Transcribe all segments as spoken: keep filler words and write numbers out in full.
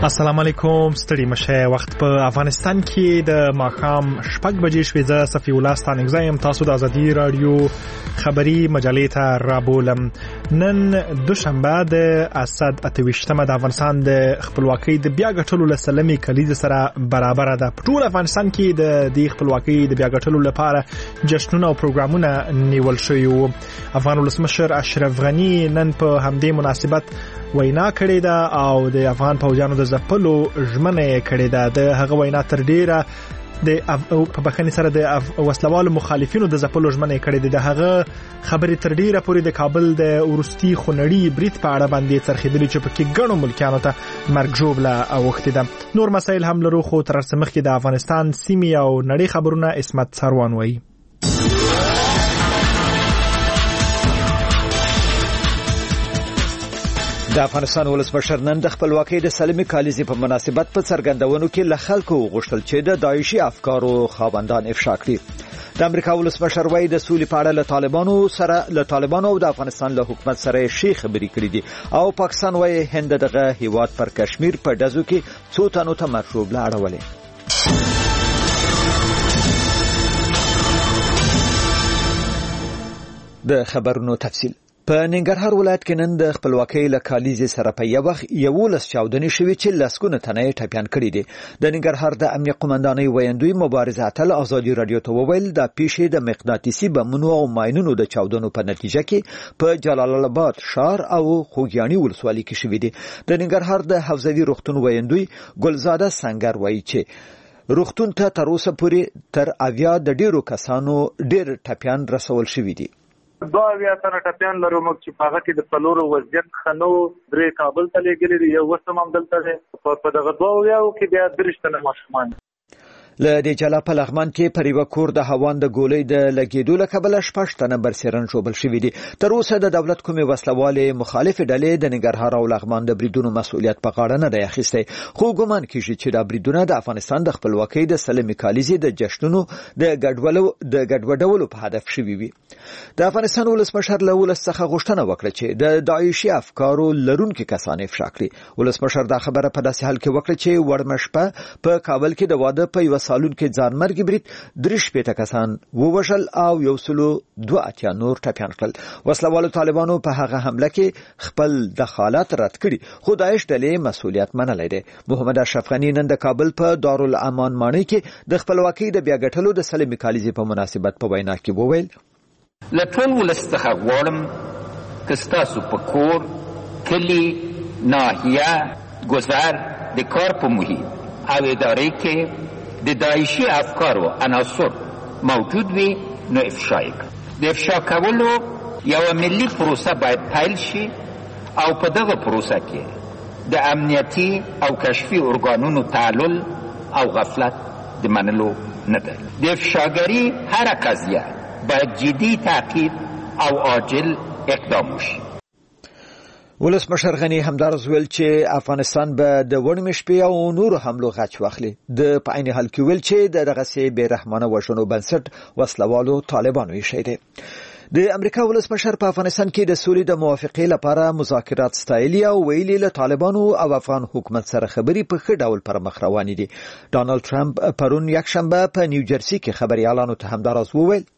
السلام علیکم، ستړي مشه. وخت په افغانستان کې د ماښام شپږ بجې شوې. زه صفي الله ستانکزی یم. تاسو د ازادي رادیو خبری مجلې ته رابولم. نن دوشنبه د اسد اتويشتمه د افغانستان د خپلواکۍ د بیا ګټلو لسلمي کلیز سره برابر ده. په ټول افغانستان کې د دې خپلواکۍ د بیا ګټلو لپاره جشنونه او پروګرامونه نیول شوي وو. افغان ولسمشر اشرف غنی نن په همدې مناسبت وینا کړې ده او د افغان پوځیانو د ځپلو ژمنه کړې ده. د هغه وینا تر ډیره د په بخښنې سره د وسلوالو مخالفینو د ځپلو ژمنه کړې ده. د هغه خبرې تر ډیره پورې د کابل د ورستي خونړي برید په اړه باندې څرخېدلې چې پکې ګڼو ملکیانو ته مرګ ژوبله اوښتې ده. نور مسایل هم لرو، خو تر څه مخکې د افغانستان سیمې او نړۍ خبرونه اسمت سروان وایي. د افغانستان ولسمشر نن د خپلواکۍ د سلمي کالیزې په مناسبت په څرګندونو کې له خلکو غوښتل چې د داعشي افکارو خاوندان افشا کړي. د امریکا ولسمشر وایي د سولې په اړه له طالبانو سره له طالبانو او د افغانستان له حکومت سره شي خبرې کړې دي او پاکستان وایي هند دغه هیواد پر کشمیر په ډزو کې څو تنو ته مرشوب لاړولې. د خبرونو تفصیل. په ننګرهار ولایت کې نن د خپلواکۍ له کالیزې سره په یو وخت یولس چاودنې شوې چې لسګونه تنه یې ټپیان کړي دي. د ننګرهار د امنیه قومندانۍ ویاندوی مبارزه اتل ازادي رادیو ته وویل د پیښې د مقناطیسي بمونو او ماینونو د چاودنو په نتیجه کې په جلال آباد ښار او خوږیاڼي ولسوالۍ کې شوې دي. د ننګرهار د حوزوي روغتون ویاندوی ګلزاده سنگر وایي چې روغتون ته تر اوسه پورې تر اویا د ډیرو کسانو ډیر ټپیان رسول شوي دي. دو اویا تنه ټپیان لرو موږ چې په هغه کې د څلورو وضعیت ښه نه و. درې کابل ته لېږلي دي، یو اوس هم همدلته دی. په دغه دوه اویاو کې بیا دېرش تنه ماشومان. له دې جلا په لغمان کې پر یو کور د هوان د ګولۍ د لګېدو له کبله شپږ تنه برسېرن ژوبل شوي دي. تر اوسه د دولت کومې وسلوالې مخالفې ډلې د ننګرهار او لغمان د بریدونو مسؤلیت په غاړه نه دی اخیستی، خو ګمان کېږي چې دا بریدونه د افغانستان د خپلواکۍ د سلمي کالیزې د جشنونو د ګډوډولو په هدف شوي وي. د افغانستان ولسمشر له ولس څخه غوښتنه وکړه چې د داعشي افکارو لرونکي کسان افشا کړي. ولسمشر دا خبره په داسې حال کې وکړه چې وړمه شپه په کابل کې د واده په یوه سالون کې ځانمرګي برید درې شپېته کسان ووژل او یو سلو دوه اتیا نور ټپیان کړل. وسلوالو طالبانو په هغه حمله کې خپل دخالت رد کړي، خو داعش ډلې مسؤلیت منلی دی. محمد اشرف غنی نن د کابل په دارالامان ماڼۍ کې د خپلواکۍ د بیا ګټلو د سلمي کالیزې په مناسبت په وینا کې وویل: له ټول ولس څخه غواړم که ستاسو په کور، کلي، ناحیه، گذر، د کار په محیط او ادارې کې د داعشي افکارو عناصر موجود وي نو افشا یې کړه. د افشا کولو یوه ملي پروسه باید پیل شي او په دغه پروسه کې د امنیتي او کشفي ارګانونو تعلل او غفلت د منلو نه ده. د افشاګري هره قضیه باید جدي تعقیب او عاجل اقدام وشي. ولسمشر غنی همدارز ویل چې افغانستان به د وړمې شپې او نورو حملو غچ واخلي. د په عین حال کې ویل چې د دغسې بې رحمانه وژنو بنسټ وسلوالو طالبانو ایښی دی. د امریکا ولسمشر په افغانستان کې د سولې د موافقې لپاره مذاکرات ستایلي او ویلي له طالبانو او افغان حکومت سره خبرې په ښه ډول پر مخ روانې دي. ډانلډ ټرمپ پرون یکشنبه په نیوجرسي کې خبریالانو ته همداراز وویل: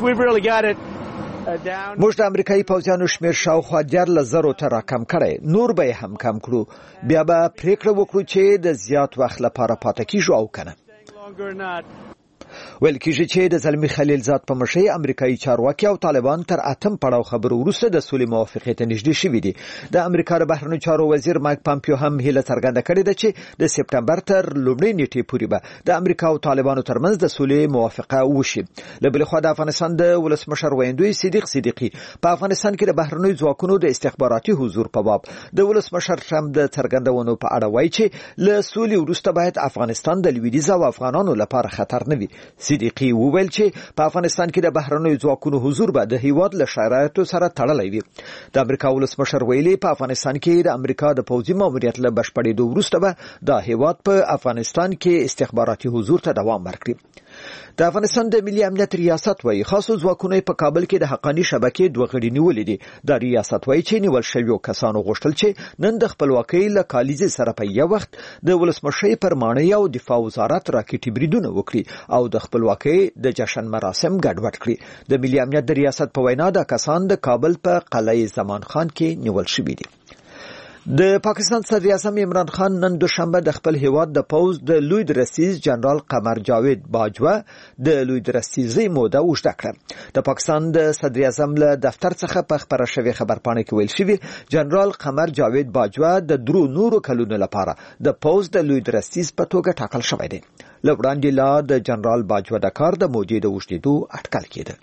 موږ د امریکایي پوځیانو شمیر شاوخوا دیارلس زرو ته راکم کړی، نور به یې هم کم کړو، بیا به پریکړه وکړو چې د زیات وخت لپاره پاتې کیږو او کنه. ویل کېږي چې د زلمي خلیلزاد په مشرۍ امریکایي چارواکي او طالبان تر اتم پړاو خبرو وروسته د سولې موافقې ته نږدې شوي دي. د امریکا د بهرنیو چارو وزیر مایک پامپیو هم هیله څرګنده کړې ده چې د سپټمبر تر لومړۍ نیټې پورې به د امریکا او طالبانو ترمنځ د سولې موافقه وشي. له بلې خوا د افغانستان د ولسمشر ویاندوی صدیق صدیقي په افغانستان کې د بهرنیو ځواکونو د استخباراتي حضور په باب د ولسمشر ټرمپ د څرګندونو په اړه وایي چې له سولې وروسته باید افغانستان د لویدیځ او افغانانو لپاره خطر نه وي. صدیقي وویل چې په افغانستان کې د بهرنیو ځواکونو حضور به د هیواد له شرایطو سره تړلی وي. د امریکا ولسمشر ویلي په افغانستان کې د امریکا د پوځي ماموریت له بشپړېدو وروسته به د هیواد په افغانستان کې استخباراتي حضور ته دوام ورکړي. د افغانستان د ملي امنیت ریاست وايي خاصو ځواکونو په کابل کې د حقانی شبکې دوه غړي نیولې دي. د ریاست وايي چې نیول شویو کسانو غوښتل چې نن د خپلواکۍ له کالیزې سره په یو وخت د ولسمشر پر مانۍ او دفاع وزارت راکټي بریدونه وکړي او د خپلواکۍ د جشن مراسم ګډوډ کړي. د ملي امنیت د ریاست په وینا د کسان د کابل په قلعه زمان خان کې نیول شوي دي. د پاکستان صدر اعظم عمران خان نن دوشنبه د خپل هیواد د پوز د لوی درستیز جنرال قمر جاوید باجوه د لوی درستیزي موده وشته کړه. د پاکستان د صدر اعظم له دفتر څخه په خبره شوی خبرپاڼه کې ویل شوی جنرال قمر جاوید باجوه د درو نورو کلونو لپاره د پوز د لوی درستیز په توګه ټاکل شوی دی. لوړاندې لا د جنرال باجوه د کار د موجوده وشتېدو اټکل کېده.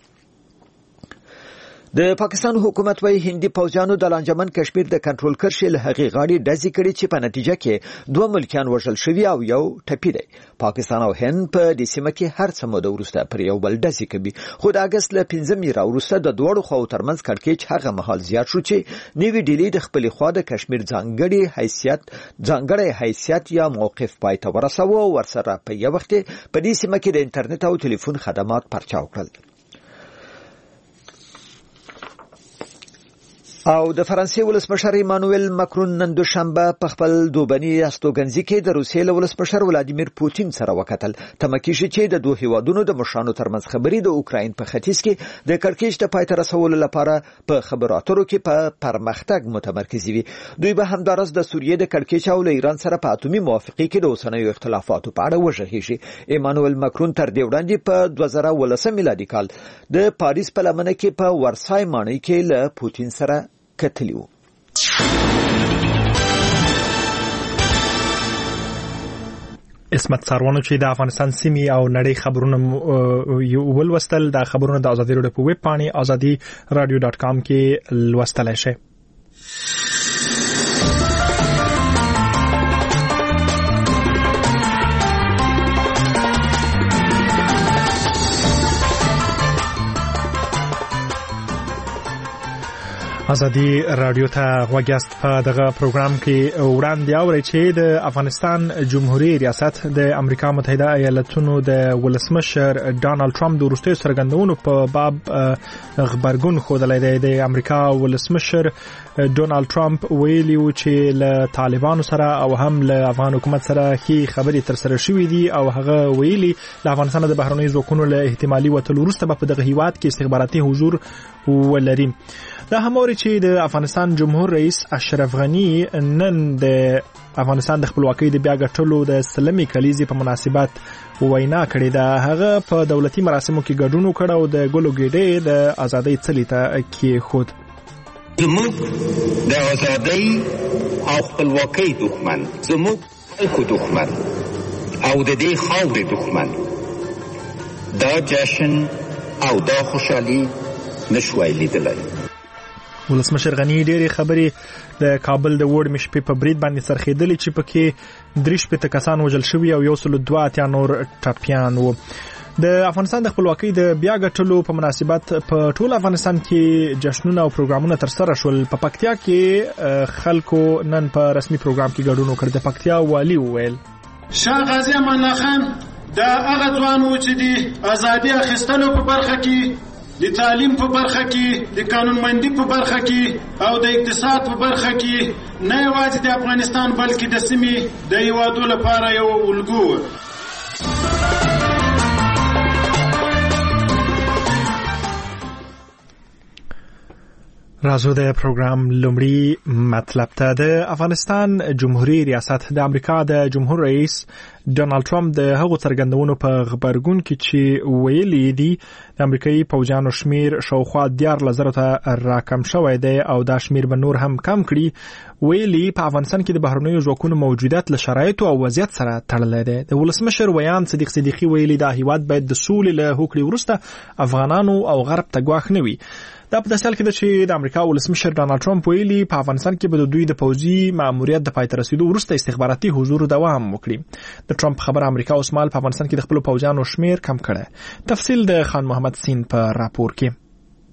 د پاکستان حکومت وايي هندي پوځیانو د لانجمن کشمیر د کنټرول کرښې له هغې غاړې ډزې کړې چې په نتیجه کې دوه ملکیان وژل شوي او یو ټپي دی. پاکستان او هند په دې سیمه کې هر څه موده وروسته پر یو بل ډزې کوي، خو د اګست له پنځمې راوروسته د دواړو خواو ترمنځ کړکېچ هغه مهال زیات شو چې نوې ډیلي د خپلې خوا د کشمیر ځانګړي حیثیت ځانګړی حیثیت یا موقف پای ته ورساوه او ورسره په یو وخت په دې سیمه کې د انټرنیټ او ټلیفون خدمات پرچاو کړل. او د فرانسې ولسمشر ایمانوئل ماکرون نن دوشنبه په خپل دوبني استوګنځي کې د روسیې له ولسمشر ولادیمیر پوتین سره وکتل. تمه کېږي چې د دوه هیوادونو د مشرانو ترمنځ خبرې د اوکراین په ختیځ کې د کړکېچ د پای ته رسولو لپاره په خبرو اترو کې په پرمختګ متمرکز وي. دوی به همدارس د سوریې د کړکېچ او له ایران سره په اتومي موافقې کې د اوسنیو اختلافاتو په اړه وغږیږي. ایمانوئل ماکرون تر دې وړاندې په دوه زره ولسم میلادي کال د پاریس په لمنه کې په ورسای ماڼۍ کې له پوتین سره کتلیو. اسمت ساروانو چې د افغانستان سیمې او نړۍ خبرونه یو ولوستل، د خبرونو د ازادي راډیو په ویب پاڼې ازادي رادیو ډاټ کام کې لوستلای شئ. ازادي رادیو ته غوږیاست. په دغه پروګرام کې وړاندې اورئ چې د افغانستان جمهوریت ریاست د امریکا متحده ایالاتونو د ولسمشر ډانلډ ټرمپ د وروستیو څرګندونو په باب غبرګون ښودلی دی. د امریکا ولسمشر ډونالد ټرمپ ویلي و چې له طالبانو سره او هم له افغان حکومت سره ښې خبرې ترسره شوې دي او هغه ویلي له افغانستان د بهرنیو ځواکونو له احتمالي وتلو وروسته به په دغه هیواد کې استخباراتي حضور ولري. دا هموري چې د افغانستان جمهور رئیس اشرف غنی نن د افغانستان د خپلواکۍ د بیا ګټلو د سلمې کلیزې په مناسبت وینا کړې ده. هغه په دولتي مراسمو کې ګډون وکړ او د ګلو ګېډې د ازادۍ څلي ته کېښود. زموږ د ازادۍ او خپلواکۍ دښمن، زموږ خلکو دښمن او د دې خاورې دښمن دا جشن او دا خوشحالي نشوای لیدلی. ولسمشر غنی ډېرې خبرې د کابل د وړ مشپې په برید باندې سرخېدلې چې پکې درې شپېته کسان وژل شوي او یو سل دوه اتیا نور ټپیان وو. د افغانستان د خپلواکۍ د بیا ګټلو په مناسبت په ټول افغانستان کې جشنونه او پروګرامونه ترسره شول. په پکتیا کې خلکو نن په رسمي پروګرام کې ګډون وکړ. د پکتیا والي وویل شاه غازي امان الله خان دا هغه ځوان و چې د ازادي اخیستلو په برخه کې، د تعلیم په برخه کې، د قانونمندي په برخه کې او د اقتصاد په برخه کې نه یوازې د افغانستان بلکې د سیمې د هیوادو لپاره یو الګو و. راځو د پروګرام لومړی مطلب ته. د افغانستان جمهوریت ریاست د امریکا د جمهور رئیس ډونالډ ټرمپ د هغو څرګندونو په غبرګون کې چې ویلي دي د امریکایي پوځیانو شمیر شاوخوا دیارلس زرو ته راکم شوی دی او دا شمیر به نور هم کم کړي. ویلي په افغانستان کې د بهرنیو ځواکونو موجودیت له شرایطو او وضعیت سره تړلی دی. د ولسمشر ویان صدیق صدیقي ویلي دا هیواد باید د سولې له هوکړې وروسته افغانانو او غرب ته ګواښ نه وي. دا په داسې حال کې ده چې د امریکا ولسمشر ډانلډ ټرمپ ویلي په افغانستان کې به د دوی د پوځي ماموریت د پای ته رسیدو وروسته استخباراتي حضور دوام وکړي. د ټرمپ خبره امریکا اوس مهال په افغانستان کې د خپلو پوځیانو شمیر کم کړی. تفصیل د خان محمد سین په راپور کې.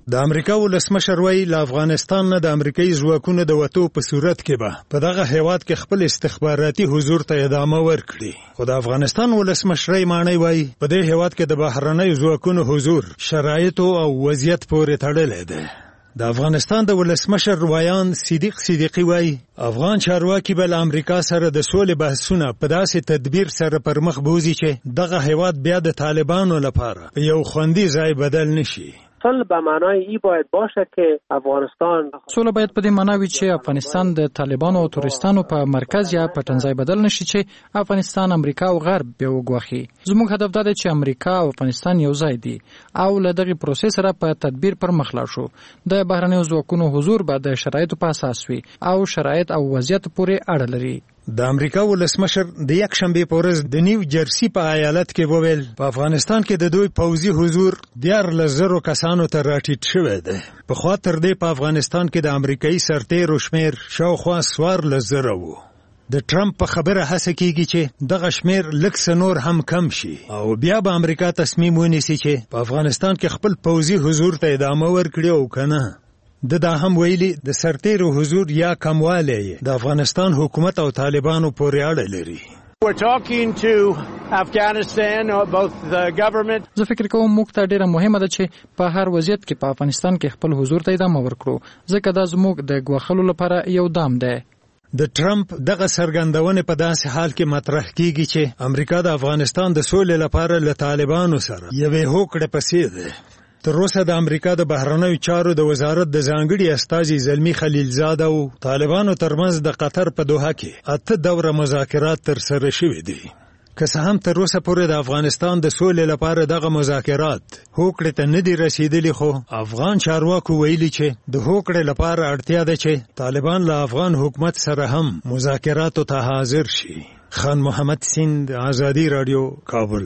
د امریکا ولسمشر وایي له افغانستان نه د امریکایي ځواکونو د وتو په صورت کې به په دغه هیواد کې خپل استخباراتي حضور ته ادامه ورکړي. خو د افغانستان ولسمشر مانی وایي په دې هیواد کې د بهرنیو ځواکونو حضور شرایطو او وضعیت پورې تړلی دی. د افغانستان د ولسمشر روایان صدیق صدیقی وایي افغان چارواکي به له امریکا سره د سولې بحثونه په داسې تدبیر سره پر مخ بوزي چې دغه هیواد بیا د طالبانو لپاره یو خوندي ځای بدل نشي. صلح به معنای ای باید باشه که افغانستان سوله باید په دې معنا وي چې افغانستان د طالبانو او تورستانو په مرکز یا په ټنځای بدل نشي چې افغانستان امریکا او غرب به وګواخي. زموږ هدف دا دی چې امریکا او افغانستان یو ځای دي او له دغه پروسې سره په تدبیر پر مخ لاړ شو. د بهرنیو ځواکونو حضور به د شرایطو په اساس وي او شرایط او وضعیت پورې اړه لري. د امریکا ولسمشر د یک شنبه په ورځ د نیو جرسی په ایالت کې وویل په افغانستان کې د دوی پوځي حضور دیار لزرو کسانو ته راټیټ شوی دی. په خوا تر دې په افغانستان کې د امریکایي سرتیرو شمیر شاوخوا څوار لزره وو. د ټرمپ په خبره هڅه کیږي چې دغه شمیر لږ څه نور هم کم شي او بیا به امریکا تصمیم ونیسي چې په افغانستان کې خپل پوځي حضور ته ادامه ورکړي او کنه. د دا هم ویلي د سرتیرو حضور یا کموالی د افغانستان حکومت او طالبانو پورې اړه لري. We're talking to Afghanistan, both the government. زه فکر کوم موږ ته ډیره مهمه ده چې په هر وضعیت کې په افغانستان کې خپل حضور ته ادامه ورکړو ځکه دا زموږ د ګواښلو لپاره یو دام دی. د ټرمپ دغه څرګندونه په داسې حال کې مطرح کیږي چې امریکا د افغانستان د سولې لپاره له طالبانو سره یوې هوکړې پسې ده. تر اوسه د امریکا د بهرنیو چارو د وزارت د ځانګړي استازي زلمی خلیلزاد او طالبانو ترمنځ د قطر په دوحه کې اته دوره مذاکرات تر سره شوي دي. که څه هم تر اوسه پورې د افغانستان د سولې لپاره دغه مذاکرات هوکړې ته نه دي رسیدلي خو افغان چارواکو ویلي چې د هوکړې لپاره اړتیا ده چې طالبان له افغان حکومت سره هم مذاکراتو ته حاضر شي. خان محمد سیند، آزادی رادیو، کابل.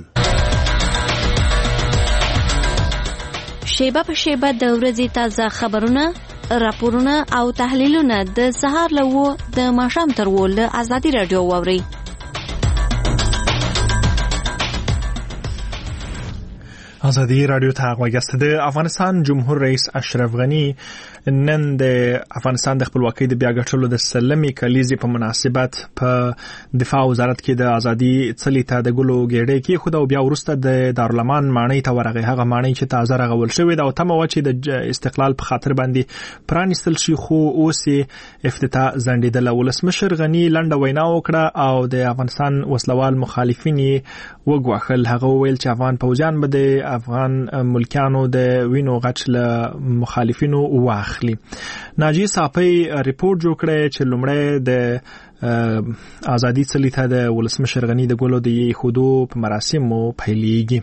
شیبه په شیبه د ورځې تازه خبرونه، راپورونه او تحلیلونه د سهار له وو د ماښام تر وو له آزادي رادیو واورئ. آزادی رادیو ته غوږ یاست. د افغانستان جمهور رئیس اشرف غنی نن د افغانستان د خپلواکۍ د بیا ګټلو د سلمې کلیزې په مناسبت په دفاع وزارت کې د ازادي څلي ته د ګلو ګېډۍ کېښوده او بیا وروسته د دارالمان ماڼۍ ته ورغی. هغه ماڼۍ چې تازه رغول شوې ده او تمه وه چې د استقلال په خاطر باندې پرانیستل شي خو اوس یې افتتاح ځنډېدله. ولسمشر غني لنډه وینا وکړه او د افغانستان وسلوال مخالفین یې وګواښل. هغه وویل چې افغان پوځیان به د افغان ملکیانو د وینو غچ له مخالفینو واخلي. ناجی صافی ریپورت جوړ کړی چې لومړی د ازادي څلي ته د ولسمشر غني د ګلو د ایښودو په مراسمو پیلېږي.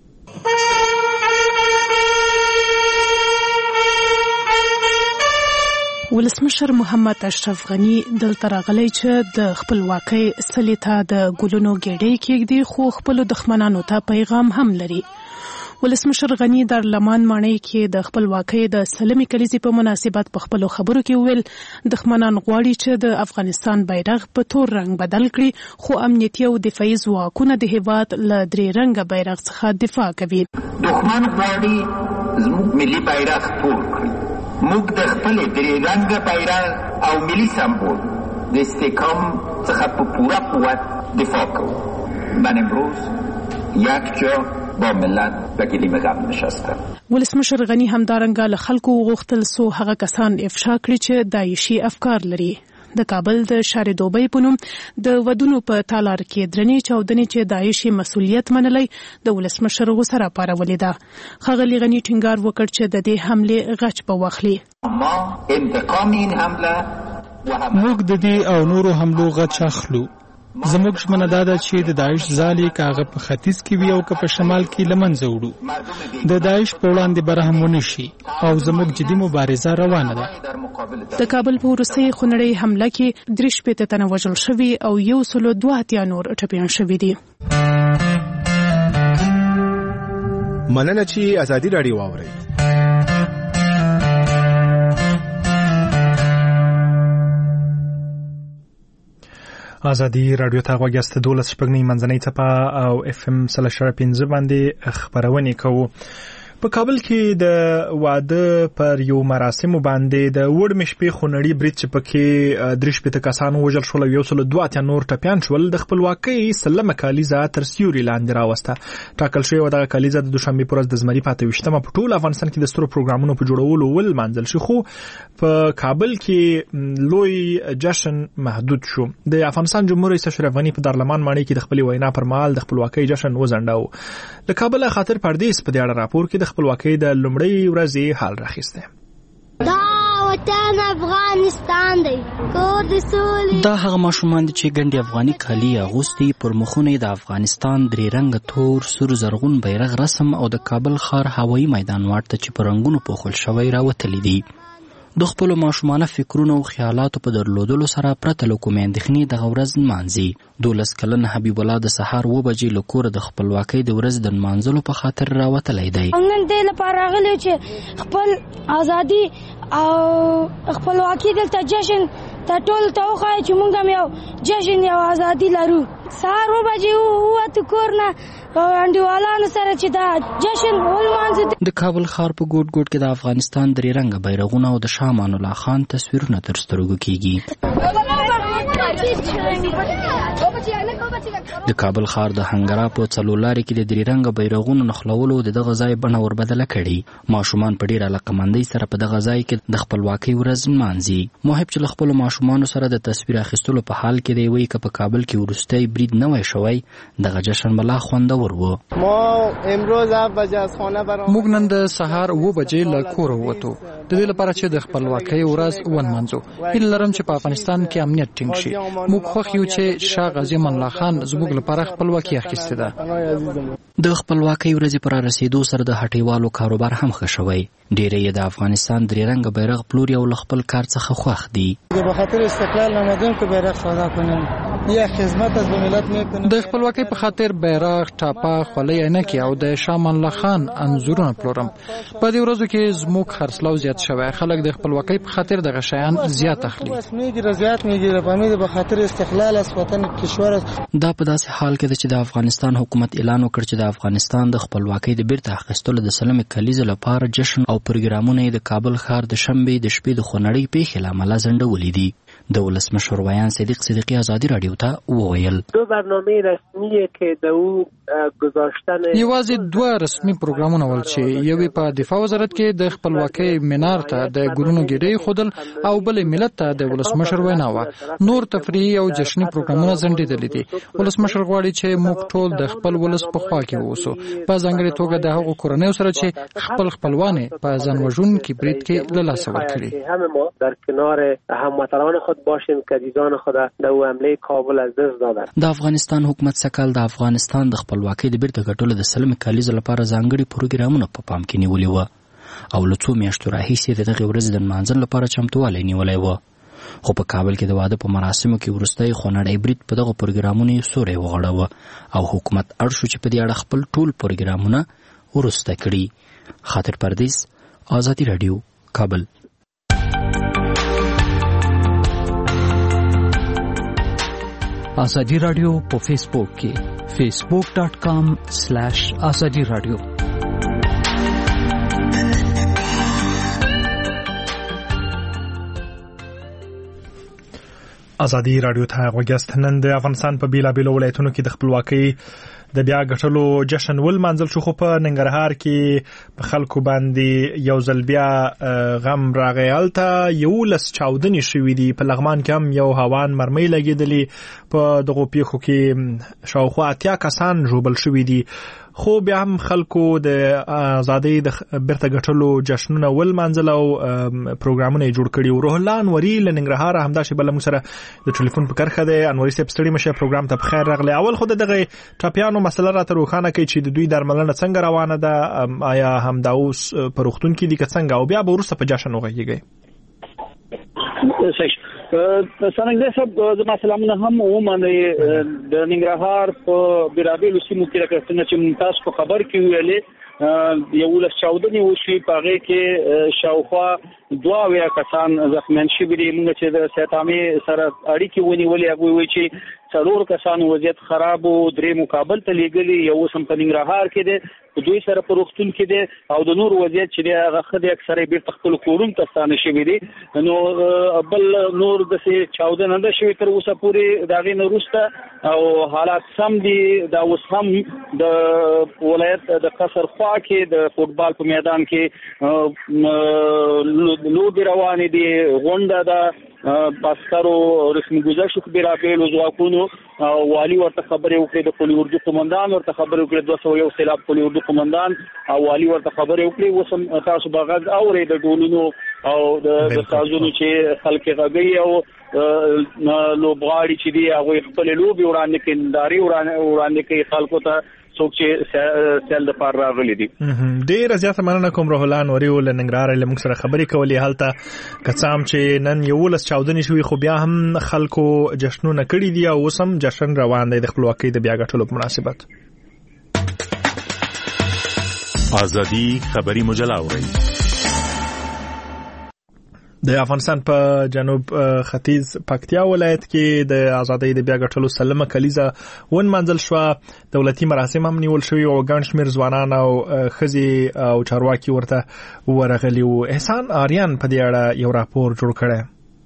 ولسمشر محمد اشرف غني دلته راغلی چې د خپلواکۍ څلي ته د ګلونو ګېډۍ کېږدي خو خپلو دښمنانو ته پیغام هم لري. ولسمشر غني د لمان ماڼۍ کې د خپلواکۍ د سلمې کلیزې په مناسبت په خپلو خبرو کې وویل دښمنان غواړي چې د افغانستان بیرغ په تور رنګ بدل کړي خو امنیتي او دفاعي ځواکونه د هېواد له درې رنګه بیرغ څخه دفاع کوي. دښمن غواړي زموږ ملي بیرغ تور کړي. موږ د خپل درې رنګه بیرغ او ملي سمبول د استحکام څخه په پوره قوت دفاع کوو. من امروز یک جا با ملت و گلیم غم نشستم. ولسمشر غني همدارنګه له خلکو وغوښتل څو هغه کسان افشا کړي چې داعشي افکار لري. د کابل د شارې دوبۍ په نوم د ودونو په تالار کې درنې چاودنې چې داعشي مسؤلیت منلی د ولسمشر غوسه راپارولې ده. ښاغلي غني ټینګار وکړ چې د دې حملې غچ به واخلي. ما انتقام این حمله موږ د دې او نورو حملو غچ اخلو. زموږ ژمنه دا ده چې د داعش ځالې که هغه په ختیځ کې وي او که په شمال کې له منځه وړو. د داعش په وړاندې به رحم ونه شي او زموږ جدي مبارزه روانه ده. د کابل په وروستۍ خونړۍ حمله کې درې شپېته تنه وژل شوي او یو سلو دوه اتیا نور ټپیان شوي دي. مننه چې ازادي راډیو واورئ. آزادی رادیو ته غوږ یاست. دولس شپږ نیم منځنۍ څپه او اف ام سل شپږ پنځه باندې خبرونه کوو. په کابل کې د واده پر یو مراسمو باندې د وړ مشپې خونړي برید چې پکې درې شپېته کسان وژل شول او یو سل دوه اتیا نور ټپیان شول د خپلواکۍ سلمه کالیزه تر سیوري لاندې راوسته. ټاکل شوې دغه کالیزه د دوشنبې په ورځ د زمري په اته ویشتمه په ټول افغانستان کې د سترو پروګرامونو په جوړولو ولمانځل شي، خو په کابل کې لوی جشن محدود شو. د افغانستان جمهور رئیس اشرف غني په دارلمان ماڼۍ کې د خپل وینا پر مهال د خپلواکۍ جشن وځنډاو. له کابل خاطر پردیس په دې اړه راپور کې د خپلواکۍ د لومړۍ ورځې حال راخیسته. دا وطن افغانستان دی، کور د سولې. دا هغه ماشومان دي چې ګنډي افغاني کالي اغوستي، پر مخونه د افغانستان درې رنګه تور سور زرغون بیرغ رسم او د کابل ښار هوایي میدان واټ ته چې په رنګونو پوښل شوی راوتلی دي. د خپلو ماشومانه فکرونو او خیالاتو په درلودلو سره پرته له کومې اندېښنې دغه ورځ نمانځي. دولس کلن حبیب الله د سهار اوه بجې له کوره د خپلواکۍ د ورځې د نمانځلو په خاطر راوتلی دی. نن دې لپاره راغلی چې خپل ازادي او خپلواکي دلته جشن ته ټول ته وښایو چې موږ هم یو جشن یو ازادي لرو. سهار اوه بجې ووتو کور نه انډیوالانو سره چې دا جشن ولمانځو. د کابل ښار په ګوټ ګوټ کې د افغانستان درې رنګه بیرغونه او د شاه امان الله خان تصویرونه تر سترګو کېږي. د کابل ښار د هنګرا په څلورلارې کې د درې رنګه بیرغونو نښلولو د دغه ځای بڼه وربدله کړې. ماشومان په ډېره علاقمندۍ سره په دغه ځای کې د خپلواکۍ ورځ نمانځي. محب چې له خپلو ماشومانو سره د تصویر اخیستلو په حال کې دی، وایي که په کابل کې وروستی برید نه وای شوی دغه جشن به لا خوندور و. موږ نن د سهار اوه بجې له کوره ووتو د دې لپاره چې د خپلواکۍ ورځ ونمانځو. هیله لرم چې په افغانستان کې امنیت ټینګ شي. موږ خوښ یو چې شاه غازي امان الله خان زموږ لپاره خپلواکي اخیستې ده. د خپلواکۍ ورځې پر رسیدو سره د هټیوالو کاروبار هم ښه شوی. ډېری یې د افغانستان درې رنګه بیرغ پلوري او له خپل کار څخه خوښ دي. به خاطر استقلال آمدیم که بیرغ سودا کنیم یا خدمت از به ملت میکنیم. د خپلواکۍ په خاطر بیرغ، ټاپه، خولۍ، عینکې او د شاه امان الله خان انځورونه پلورم. په دې ورځو کې زموږ خرڅلاو زیات شوی. خلک د خپلواکۍ په خاطر دغه شیان زیات اخلي. میگیره زیات میگیره فهمید به خاطر استقلال از وطن کشور. دا په داسې حال کې ده چې د افغانستان حکومت اعلان وکړ چې د افغانستان د خپلواکۍ د بیرته اخیستلو د سلمې کلیزې لپاره جشن او پروګرامونه یې د کابل ښار د شنبې د شپې د خونړۍ پیښې له امله ځنډولي دي. د ولسمشر ویان صدیق صدیقی ازادي رادیو ته وویل دو برنامه رسمیه که د او گذاشتن یوازې دوه رسمي پروګرامونه ول چې یوې په دفاع وزارت کې د خپلواکۍ مینار ته د ګلونو ګېډۍ خودل او بل ملت ته د ولسمشر وینا و. نور تفریحي او جشني پروګرامونه ځنډېدلي دي. ولسمشر غواړي چې موږ ټول د خپل ولس په خوا کې اوسو، په ځانګړې توګه د هغو کورنیو سره چې خپل خپلوان په ځان وژونکي برید کې له لاسه ورکړي. همه ما در کنار هموطنان خود باشیم که دیدان خود در او حمله کابل از دست دادن. د افغانستان حکومت سکل د افغانستان د خپلواکۍ د بیرته ګټلو د سلمې کلیزې لپاره ځانګړي پروګرامونه په پام کې نیولي وو او له څو میاشتو راهیسې د دغې ورځې د نمانځلو لپاره چمتووالی نیولی و. خو په کابل کې د واده په مراسمو کې وروستی خونړی برید په دغو پروګرامونو یې سوری وغوړاوه او حکومت اړ شو چې په دې اړه خپل ټول پروګرامونه وروسته کړي. خاطر پردیس، آزادي رادیو، کابل. آزادی رادیو په فیسبوک کې facebook dot com slash azadi radio. آزادي رادیو ته غوږیاست. نن د افغانستان په بیلابیلو ولایتونو کې د خپلواکۍ د بیا ګټلو جشن ولمانځل شو، خو په ننګرهار کې په خلکو باندې یو ځل بیا غم راغی. هلته یولس چاودنې شوې دي. په لغمان کې هم یو هوان مرمۍ لګېدلې. په دغو پیښو کې شاوخوا اتیا کسان ژوبل شوي دي. خو بیا هم خلکو د آزادۍ د بیرته ګټلو جشنونه ولمانځل او پروګرامونه یې جوړ کړي. روح الله انوري له ننګرهاره همداسې بله موږ سره د ټلیفون په کرښه دی. انوري صاحب ستړي مشه، پروګرام ته بخیر راغلی. اول خو د دغه ټپیانو مسله راته روښانه کړئ چې د دوی درملنه څنګه روانه ده، آیا همدا اوس په روغتون کې دي که څنګه، او بیا به وروسته په جشن وغږیږئ؟ څنګه صاحب زما سلامونه هم ومنئ. د ننګرهار په بیلابیلو سیمو کې لکه څنګه چې تاسو په خبر کې ویلې یولس چاودنې وشوې، په هغې کې شاوخوا دوه اویا کسان زخمیان شوي دي. موږ چې د صحت عامې سره اړیکې ونیولې هغوی وایي چې څلور کسانو وضعیت خراب او درې مقابل ته لیږلي، یو سم په ننګرهار کې دی، په دوی سره په روغتون کې دی، او د نور وضعیت چې دی هغه ښه دی، اکثره بیرته خپلو کورونو ته ستانه شوي دي. نو بل نور داسې چاوده نه ده شوې تر اوسه پورې د هغې نه وروسته، او حالات سم دي. دا اوس هم د ولایت د قصر خوا کې د فوټبال په میدان کې لوبې روانې دي، غونډه ده، باسکرو رسمي گذشت بیرابیلو ځواکونو والي ورته خبرې وکړې، د پولي اردو قمندان ورته خبرې وکړې، دوه سوه یو سېلاب پولي اردو قمندان او والي ورته خبرې وکړې. اوس هم تاسو به غږ اورئ د ډولونو او د سازونو چې خلک یې غږوي، او لوبغاړي چې دي هغوی خپلې لوبې وړاندې کوي، نندارې وړاندې کوي خلکو ته، څوک چې سیل د پاره راغلي دي. ډېره زیاته مننه کوم روح الله نوري ول ننګرهار له موږ سره خبرې کولې. هلته کڅام چې نن یولس چاودنې شوې، خو بیا هم خلکو جشنونه کړي دي او اوس هم جشن روان دی د خپلواکۍ د بیا ګټلو په مناسبت. ازادي خبري مجله اورئ. د افغانستان په جنوب ختیځ پکتیا ولایت کې د ازادۍ د بیا ګټلو سلمه کلیزه ونمانځل شوه. دولتي مراسم هم نیول شوي او ګڼ شمېر ځوانان او ښځې او چارواکي ورته ورغلي وو. احسان آریان په دې اړه یو راپور جوړ کړی.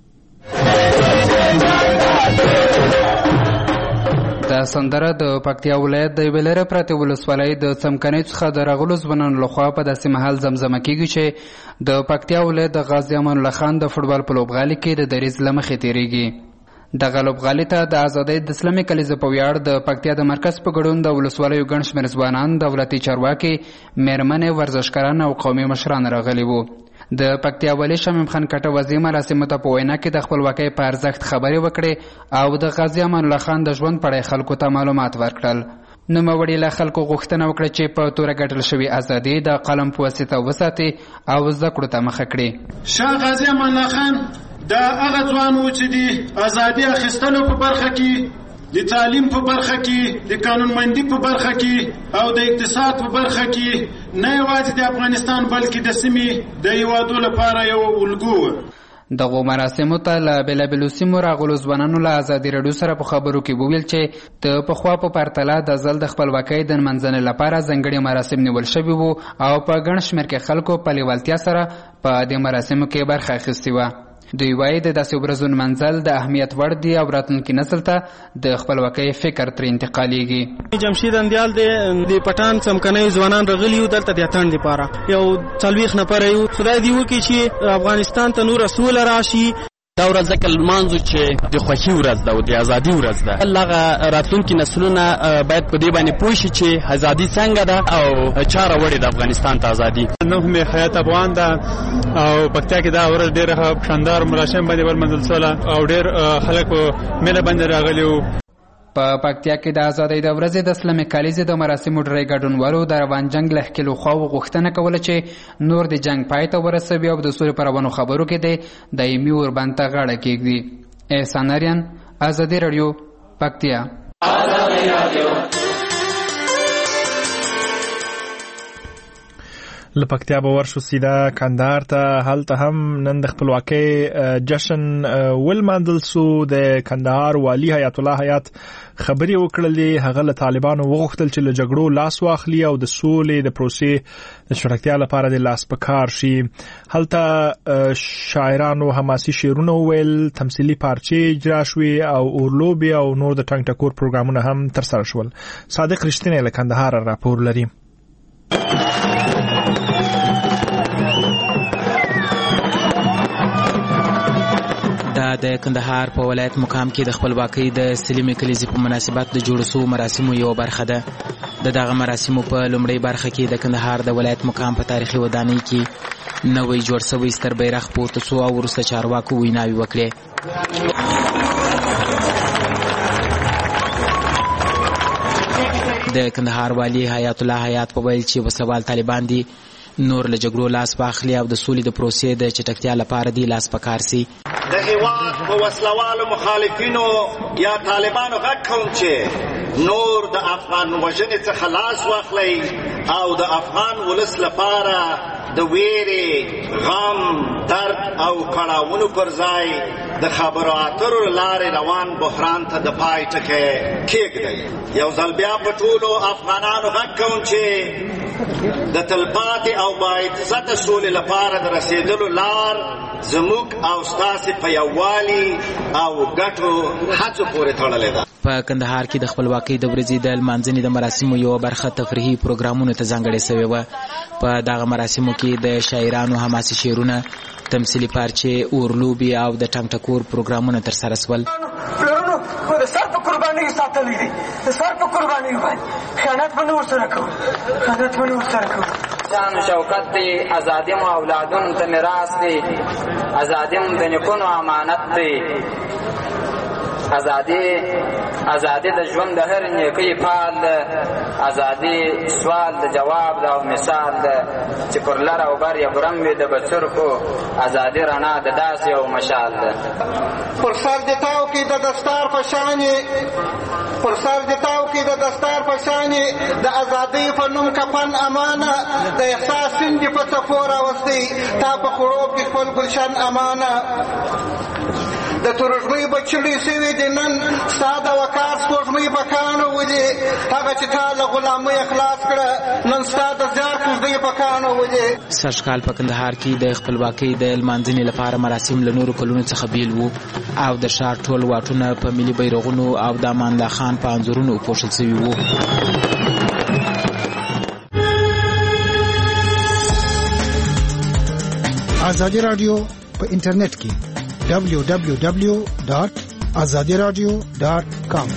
د سندره د پکتیا ولایت د ویلره پرته ولسوالۍ د څمکنۍ څخه د راغلو ځوانانو لخوا په داسې محل زمزمه کیږي چې د پکتیا ولایت د غازی امان الله خان د فوټبال په لوبغالي کې د دریز له مخې تیریږي. دغه لوبغالي ته د ازادۍ د اسلامي کلیزې په ویاړ د پکتیا د مرکز په ګډون د ولسوالیو ګڼ شمېر ځوانان، دولتي چارواکي، میرمنې، ورزشکاران او قومي مشران راغلي وو. د پکتیا والي شمیم خان کټه وزیر مراسمو ته په وینا کې د خپلواکۍ په ارزښت خبرې وکړې او د غازی امان الله خان د ژوند په اړه خلکو ته معلومات ورکړل. نوموړي له خلکو غوښتنه وکړه چې په توره ګټل شوې ازادي د قلم په واسطه وساتي او زده کړو ته مخه کړي. شاه غازی امان الله خان دا هغه ځوان و چې د ازادي اخیستلو په برخه کې، د تعلیم په برخه کې، د قانونمندي په برخه کې او د اقتصاد په برخه کې نه یوازې د افغانستان بلکې د سیمې د هیوادو لپاره یو الګو و. دغو مراسمو ته له بېلابېلو سیمو راغلو ځوانانو له ازادي راډیو سره په خبرو کې وویل چې د پخوا په پرتله د ځل د خپلواکۍ د نمانځنې لپاره ځانګړي مراسم نیول شوي وو او په ګڼ شمېر کې خلکو په لیوالتیا سره په دې مراسمو کې برخه اخیستې وه. دوی وایي د داسې ورځو نمانځل د اهمیت وړ دي او راتلونکي نسل ته د خپلواکۍ فکر ترې انتقالېږي. جمشید اندیال د پټان څمکنۍ ځوانان راغلي یو دلته د اتڼ دپاره، یو څلوېښت نفره یو. خدای دې وکړي چې افغانستان ته نوره سوله راشي. دا ورځ ځکه لمانځو چې د خوښي ورځ ده او د ازادي ورځ ده. هغه راتلونکي نسلونه باید په دې باندې پوه شي چې ازادي څنګه ده او چا راوړې ده افغانستان ته ازادي. نوم مې حیات افغان ده او پکتیا کې دا ورځ ډېره شاندار مراسم باندې ولمانځل شوله او ډېر خلک په میله باندې راغلي وو. په پکتیا کې د ازادۍ د ورځې د اسلامي کلیزې د مراسمو ډېری ګډونوالو د روان جنګ له ښکېلو خواوو غوښتنه کوله چې نور د جنګ پای ته ورسوي او د سولې په روانو خبرو کې د دایمي اوربند ته غاړه کېږدي. احسان اریان، ازادي راډیو، پکتیا. له پکتیا به ورشو سیده کندهار ته. هلته هم نن د خپلواکۍ جشن ولمانځل سو. د کندهار والي حیات الله حیات خبرې وکړلې. هغه له طالبانو وغوښتل چې له جګړو لاس واخلي او د سولې د پروسې د چټکتیا لپاره د لاس په کار شي. هلته شاعرانو حماسي شعرونه وویل، تمثیلي پارچې اجرا شوې او اورلوبې او نور د ټنګ ټکور پروګرامونه هم ترسره شول. صادق رښتینی له کندهار راپور لري. دا د کندهار په ولایت مقام کې د خپلواکۍ د سلیمې کلیزې په مناسبت د جوړ شوو مراسمو یو برخه ده. د دغه مراسمو په لومړۍ برخه کې د کندهار د ولایت مقام په تاریخي ودانۍ کې نوی جوړ شوی ستر بیرغ پورته شو او وروسته چارواکو ویناوې وکړې. د کندهار والي حیات الله حیات په ویل چې وسوال طالبان دي نور له جګړو لاس واخلي او د سولې د پروسې د چټکتیا لپاره دی لاس پکار سي. د هیواد په وسلوالو مخالفینو یا طالبانو غږ کوم چې نور د افغان وژنې څخه لاس واخلئ او د افغان ولس لپاره د ویرې، غم، درد او کړاوونو پر ځای د خبرو اترو لارې روان بحران ته د پای ټکی کېږدئ. یو ځل بیا په ټولو افغانانو غږ کوم چې د تلپاتې او باعزته سولې لپاره د رسېدلو لار زموږ او ستاسې په یووالي او ګټو هڅو پورې تړلې ده. په کندهار کې د خپلواکۍ د ورځې د لمانځنې د مراسمو یوه برخه تفریحي پروګرامونو ته ځانګړې سوې وه. په دغه مراسمو کې د شاعرانو حماسي شعرونه، تمثیلي پارچې، اورلوبې او د ټنګ ټکور پروګرامونه ترسره سول. پلرونو خو د سر په قربانۍ ساتلی دی، د سر په قربانۍ باندې خیانت به نه ورسره کوو، خیانت به نه ورسره کوو. شان شوکت دی، ازادي مو اولادونو ته میراث دی، ازادي مو د نیکونو امانت دی. ازادي ازادي د ژوند د هر نیکۍ پال ده، ازادي سوال د جواب ده او مثال ده چې پر لر او بر یې برم وي د بڅرکو، ازادي رڼا د داسې یو مشال ده. پر سر د تاو کې د دستار په شانې پر سر د تاو کې د دستار په شانې د ازادۍ په نوم کفن امانه، د احساس سیند په څپو راوستی تا په خړوب کې خپل ګلشن امانه. د ترژمۍ بچړې سوي دي نن ستا د وقار سپوږمۍ په کاڼو ولي، هغه چې تا له غلامۍ خلاص کړه نن ستا د زیار کوزدۍ په کاڼو ولي. سږکال په کندهار کې د خپلواکۍ د لمانځنې لپاره مراسم له نورو کلونو څخه بیل وو او د ښار ټول واټونه په ملي بیرغونو او د امان الله خان په انځورونو پوښل سوي وو. ازادي راډیو په انټرنیټ کې دبلیو دبلیو دبلیو ډاټ ازادي راډیو ډاټ کام.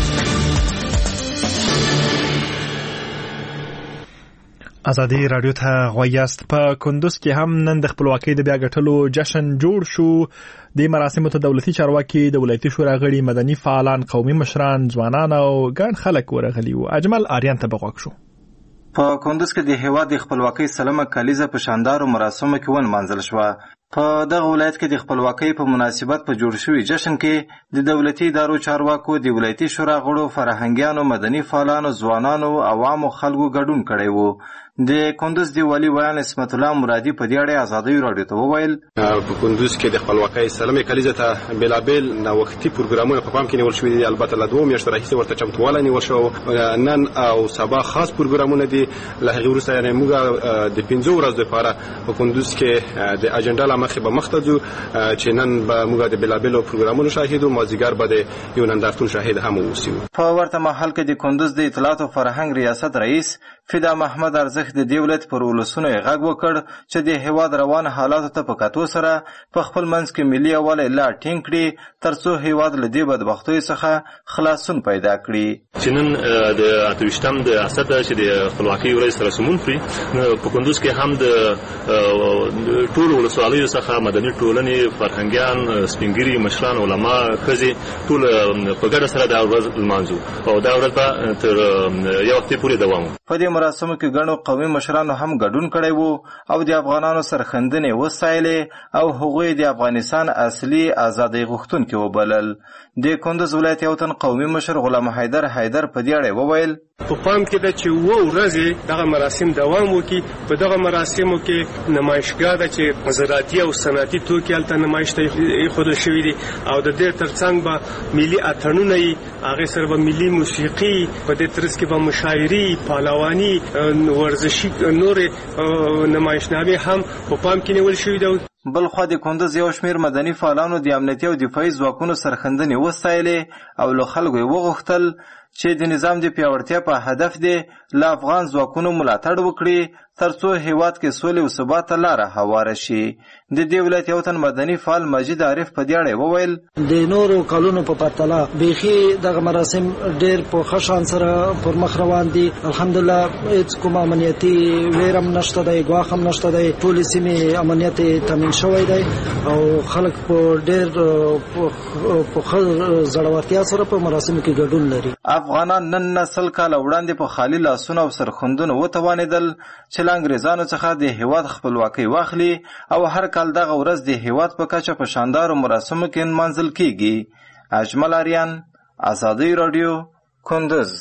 ازادي راډیو ته غویاست. په کندوز کې هم نن د خپلواکۍ د بیا ګټلو جشن جوړ شو. د مراسمو ته دولتي چارواکي، د ولایتي شورا غړي، مدني فعالان، قومي مشران، ځوانان او ګڼ خلک ورغلي وو. اجمل آریان ته بغوږ شو. په کندوز کې د هیواد د خپلواکۍ سلمه کلیزه په شاندارو مراسمو کې ونمانځل شوه. په دغه ولایت کې د خپلواکۍ په مناسبت په جوړ شوي جشن کې د دولتي ادارو چارواکو، د ولایتي شورا غړو، فرهنګیانو، مدني فعالانو، ځوانانو، عوامو خلکو ګډون کړی وو. د کندوز د والي ویان اسمت الله مرادي په دې اړه ازادي راډیو ته وویل په کندوز کې د خپلواکۍ سلمې کلیزه ته بلابل نوښتي پروګرامونه په پام کې نیول شوي دي. البته له دوه میاشتو راهیسې ورته چمتووالی نیول شو. نن او سبا خاص پروګرامونه دي. له هغې وروسته یعنې موږ د پنځو ورځو لپاره په کندوز کې د اجنډا له مخې به مخ ته ځو چې نن به موږ د بلابلو پروګرامونو شاهد وو. مازدیګر به د یو نندارتون شاهد هم واوسو. په ورته مهال کې د کندوز د اطلاعات او فرهنګ ریاست رئیس فدا محمد ارزخ د دولت پر ولسونو غږ وکړ چې د هیواد روان حالاتو ته په کتو سره په خپل منځ کې ملي یووالی لا ټینګ کړي ترڅو هیواد له دې بدبختیو څخه خلاصون پیدا کړي. چې نن د اته ویشتم د اسد چې د خپلواکۍ ورځ سره سمون کړي په کندوز کې هم د ټولو ولسوالیو څخه مدني ټولنې، فرهنګیان، سپینګیري، مشران، علما، ښځې ټول په ګډه سره دا ورځ لمانځو او دا ورځ به تر یو وخت پورې دوام. په دې مراسمو کې ګڼو قومي مشرانو هم ګډون کړی وو او د افغانانو سرښندنې وستایلې او هغوی د افغانستان اصلي ازادۍ غوښتونکي وبلل. د کندوز ولایت یو تن قومي مشر غلام حیدر حیدر په دې اړه وویل په پام کې ده چې اووه ورځې دغه مراسم دوام وکړي. په دغه مراسمو کې نمایشګاه ده چې زراعتي او صنعتي توکي هلته نمایش ته ایښودل شوي دي او د دې ترڅنګ به ملي اتڼونه وي، هغې سره به ملي موسیقي، په دې ترڅ کې به مشاعري، پهلواني، ورزشي نورې نمایشنامې هم په پام کې نیول شوي دي. بلخوا د کندوز یو شمیر مدني فعالانو د امنیتي او دفاعي ځواکونو سرښندنې وستایلې او له خلکو یې وغوښتل چې د نظام د پیاوړتیا په هدف دی له افغان ځواکونو ملاتړ وکړي ترڅو هیواد کې سولې او ثبات ته لاره هواره شي. د دې ولایت یو تن مدني فعال مجید عارف په دې اړه وویل د نورو کلونو په پرتله بیخي دغه مراسم ډېر په ښه شان سره پر مخ روان دي. الحمدلله هېڅ کوم امنیتي ویر هم نشته دی، ګواښ هم نشته دی. ټولې سیمې امنیت تامین شوی دی او خلک په ډېر په ښه زړورتیا سره په مراسمو کې ګډون لري. افغانان نن نه سل کاله وړاندې په خالي لاسونو او سرښندنو وتوانېدل چې له انګریزانو څخه د هیواد خپلواکۍ واخلي او هر کال دغه ورځ د هیواد په کچه په شاندارو مراسمو کې نمانځل کیږي. اجمل آریان، ازادي راډیو، کندوز.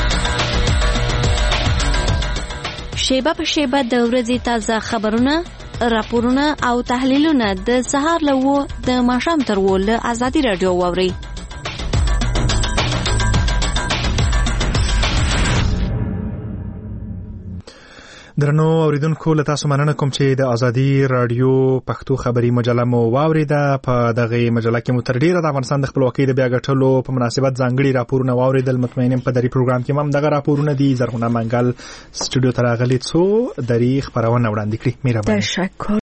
شیبه په شیبه د ورځې تازه خبرونه راپورونه او تحلیلونه د سهار له و د ماښام تر و له ازادي راډیو واورئ. درنو اوریدونکو له تاسو مننه کوم چې د ازادي رادیو پښتو خبري مجله مو واوریده. په دغه مجله کې مو تر ډیره د افغانستان د خپلواکۍ د بیا ګټلو په مناسبت ځانګړي راپورونه واوریدل. مطمئنم په دری پروګرام کې هم دغه راپورونه دي. زرغونه منګل سټوډیو ته راغلي څو دری خبرونه وړاندې کړي. مهرباني. تشکر.